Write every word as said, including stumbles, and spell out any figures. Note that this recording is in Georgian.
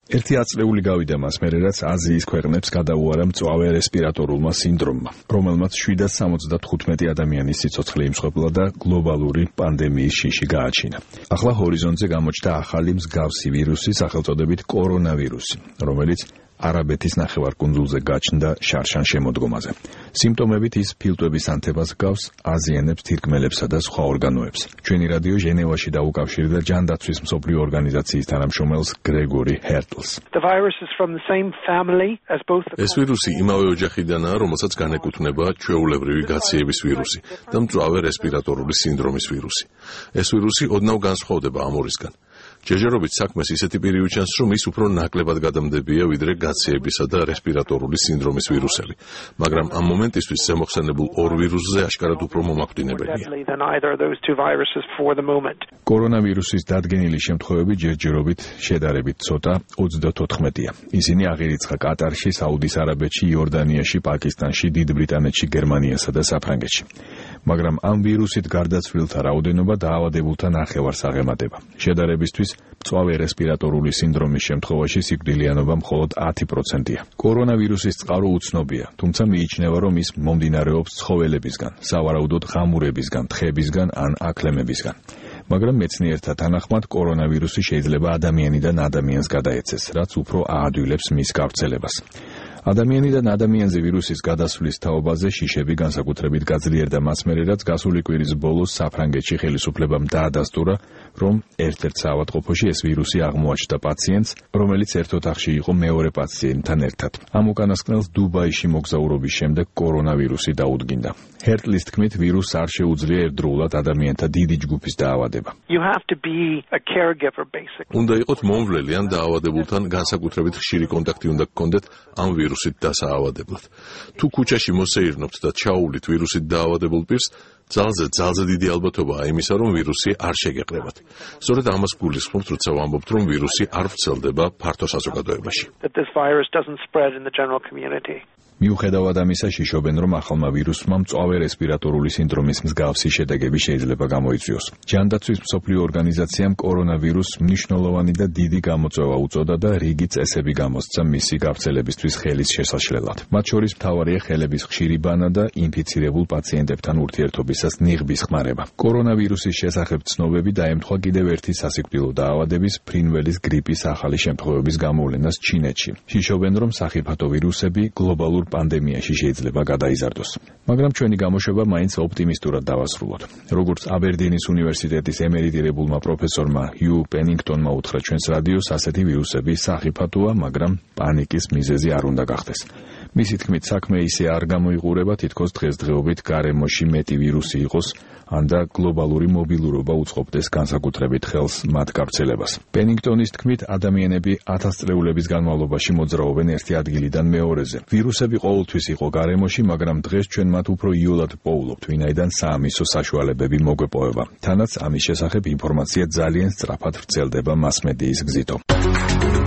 ერთი ათწლეული გავიდა მას მერე, რაც აზიის ქვეყნებს გადაუარა მწვავე რესპირატორულმა სინდრომმა, რომელმაც შვიდას სამოცდათხუთმეტი ადამიანის სიცოცხლე იმსხვერპლა და გლობალური პანდემიის შიში გააჩინა. ახლა ჰორიზონტზე გამოჩნდა ახალი მსგავსი ვირუსი, სახელწოდებით კორონავირუსი, რომელიც არაბეთის ნახევარკუნძულზე გაჩნდა შარშან შემოდგომაზე. სიმპტომებით ის ფილტვების ანთებას გავს, აზიანებს თირკმელებსა და სხვა ორგანოებს. ჩვენი რადიო ჟენევაში დაუკავშირდა ჯანდაცვის მსოფლიო ორგანიზაციის თანამშრომელს გრეგორი ჰერტლს. ეს ვირუსი იმავე ოჯახიდანაა, რომელსაც განეკუთვნება ჩვეულებრივი გაციების ვირუსი და მწვავე რესპირატორული სინდრომის ვირუსი. ეს ვირუსი ოდნავ განსხვავდება ამ ორისგან. ჯერჯერობით საქმეს ისეთი პირი უჩენს, რომ ის უფრო ნაკლებად გადამდებია ვიდრე გაციებისა და რესპირატორული სინდრომის ვირუსები, მაგრამ ამ მომენტისთვის ზემოხსენებულ ორ ვირუსზე აშკარად უფრო მომაკვდინებელია. კორონავირუსის დადგენილი შემთხვევები ჯერჯერობით შედარებით ცოტა ოცდათოთხმეტია. ისინი აღირიცხა კატარში, საუდის არაბეთში, იორდანიაში, პაკისტანში, დიდ ბრიტანეთში, გერმანიასა და საფრანგეთში. მაგრამ ამ ვირუსით გარდაცვლილთა რაოდენობა დაავადებულთა ნახევარს აღემატება. შედარებისთვის მწვავე რესპირატორული სინდრომის შემთხვევაში სიკვდილიანობა მხოლოდ ათი პროცენტია. კორონავირუსის წყარო უცნობია, თუმცა მიიჩნევა, რომ ის მომდინარეობს ცხოველებისგან, სავარაუდოდ ღამურებისგან, თხებისგან ან აქლემებისგან. მაგრამ მეცნიერთა თანახმად კორონავირუსი შეიძლება ადამიანიდან ადამიანს გადაეცეს, რაც უფრო აადვილებს მის გავრცელებას. ადამიანიდან ადამიანზე ვირუსის გადასვლის თაობაზე შიშები განსაკუთრებით გაძლიერდა მას მერე, რაც გასული კვირის ბოლოს საფრანგეთში ხელისუფლებამ დაადასტურა, რომ ერთ-ერთ საავადმყოფოში ეს ვირუსი აღმოაჩნდა პაციენტს, რომელიც ერთ ოთახში იყო მეორე პაციენტთან ერთად. ამ უკანასკნელს დუბაიში მოგზაურობის შემდეგ კორონავირუსი დაუდგინდა. ჰერტლის თქმით, ვირუსს არ შეუძლია ერთდროულად ადამიანთა დიდი ჯგუფის დაავადება. უნდა იყოთ მომვლელი ან დაავადებულთან განსაკუთრებით ხშირი კონტაქტი უნდა გქონდეთ ამ ვირუსით დასაავადებლად. თუ ქუჩაში მოსეირნობთ და ჩაუვლით ვირუსით დაავადებულ პირს, ძალზე ძალზე დიდი ალბათობაა იმისა, რომ ვირუსი არ შეგეყრებათ. სწორედ ამას გულისხმობთ, როცა ვამბობთ, რომ ვირუსი არ ვრცელდება ფართო საზოგადოებაში. მიუხედავად ამისა, შიშობენ, რომ ახალმა ვირუსმა მწვავე რესპირატორული სინდრომის მსგავსი შედეგები შეიძლება გამოიწვიოს. ჯანდაცვის მსოფლიო ორგანიზაციამ კორონავირუსს მნიშვნელოვანი და დიდი გამოწვევა უწოდა და რიგი წესები გამოსცა მისი გავრცელებისთვის ხელის შესაშლელად. მათ შორის მთავარია ხელების ხშირი ბანა და ინფიცირებულ პაციენტებთან ურთიერთობისას ნიღბის ხმარება. კორონავირუსის შესახებ ცნობები დაემთხვა კიდევ ერთი სასიკვდილო დაავადების, ფრინველის გრიპის ახალი შემთხვევების გამოვლენას ჩინეთში. შიშობენ, რომ სახიფათო ვირუსები გლობალურ პანდემიაში შეიძლება გადაიზარდოს. მაგრამ ჩვენი გამოშვება მაინც ოპტიმისტურად დავასრულოთ. როგორც აბერდინის უნივერსიტეტის ემერიტირებულმა პროფესორმა ჰიუ პენინგტონმა უთხრა ჩვენს რადიოს, ასეთი ვირუსები სახიფათოა, მაგრამ პანიკის მიზეზი არ უნდა გახდეს. მისი თქმით, საქმე ისე არ გამოიყურება, თითქოს დღესდღეობით გარემოში მეტი ვირუსი იყოს, ან და გლობალური მობილურობა უწყობდეს განსაკუთრებით ხელს მათ გავრცელებას. პენინგტონის თქმით, ადამიანები ათასწლეულების განმავლობაში მოძრაობენ ერთი ადგილიდან მეორეზე. ვირუსები ყოველთვის იყო გარემოში, მაგრამ დღეს ჩვენ მათ უფრო იოლად პოულობთ, ვინაიდან საამისო საშუალებები მოგვეპოვება. თანაც ამის შესახებ ინფორმაცია ძალიან სწრაფად ვრცელდება მასმედიის გზითო.